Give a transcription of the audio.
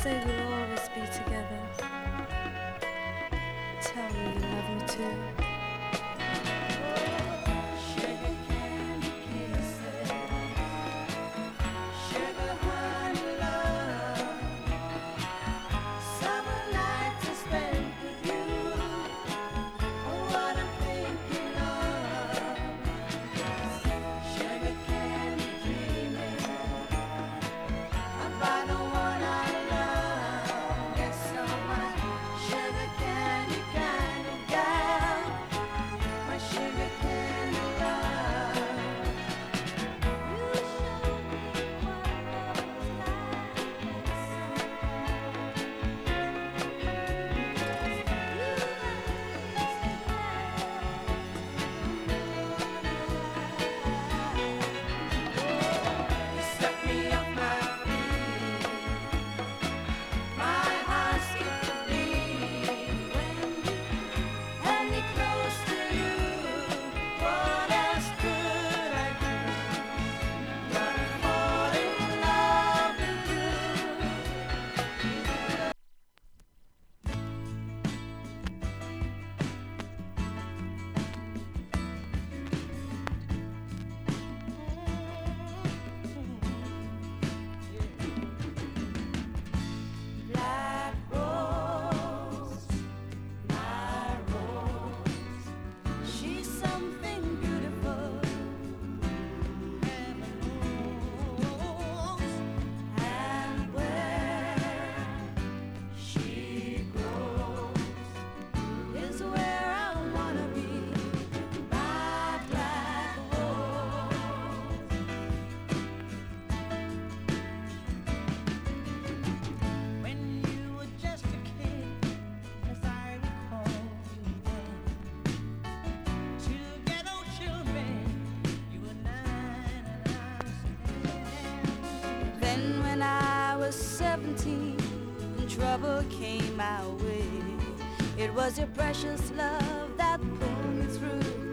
say we'll always be together. Tell me you love me too. Sugar candy kisses, sugar honey love, summer nights I spent with you. Oh, what I'm thinking of, sugar candy dreaming about the one I love. Yes, so my sugar candy kind of gal, my sugar candy love. You showed me what love was like, you set me off my feet. My heart skipped a beat when you held me close to you. What else could I do but fall in love with you? Black rose, my rose, she's something beautiful. Heaven knows, and where she grows is where I wanna be. My black rose. When you were just a kid, as I recall you then, two ghetto children, you were 9 and I was 10. Then when I was 17, trouble came my way. It was your precious love that pulled me through.